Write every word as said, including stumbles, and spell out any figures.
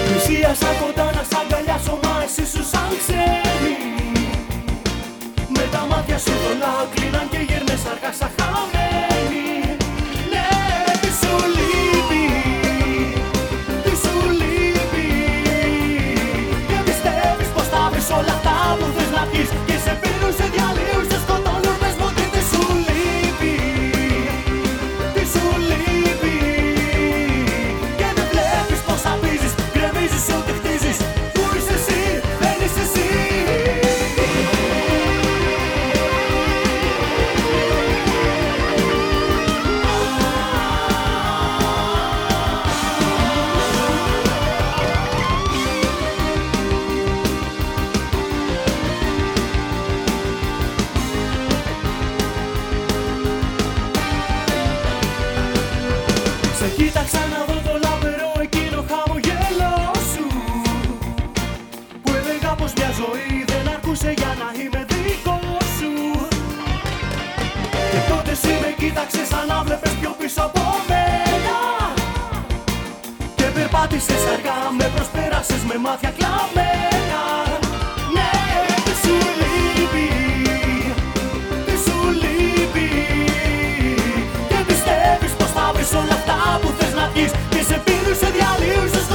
Πλησίασα κοντά να σ' αγκαλιάσω, μα εσύ σου σαν ξένη. Με τα μάτια σου θολά κλείναν και γύρνες αργά σαν χαμένη. Ναι, τι σου λείπει, τι σου λείπει. Και πιστεύεις πως θα βρεις όλα αυτά που θες να πεις, και σε πίνουν, σε διαλύουν, σε σκοτώνουν, πες μου ότι τι σου λείπει, τι σου λείπει. Και δεν βλέπεις πως απίζεις, γκρεμίζεις ό,τι χτίζεις. Πού είσαι εσύ, δεν είσαι εσύ. Σε κοίταξα να δω το λαμπερό εκείνο χαμογέλο σου, που έλεγα πως μια ζωή δεν αρκούσε για να είμαι δικό σου. Και τότε εσύ με κοίταξες σαν να βλέπες πιο πίσω από μένα, και περπάτησες αργά, με προσπέρασες με μάτια κλαμμένα. Ναι, τι σου λείπει, τι σου λείπει. Και πιστεύεις πως θα βρεις όλα αυτά που θες να πεις, και σε πίνουν, σε διαλύουν, σε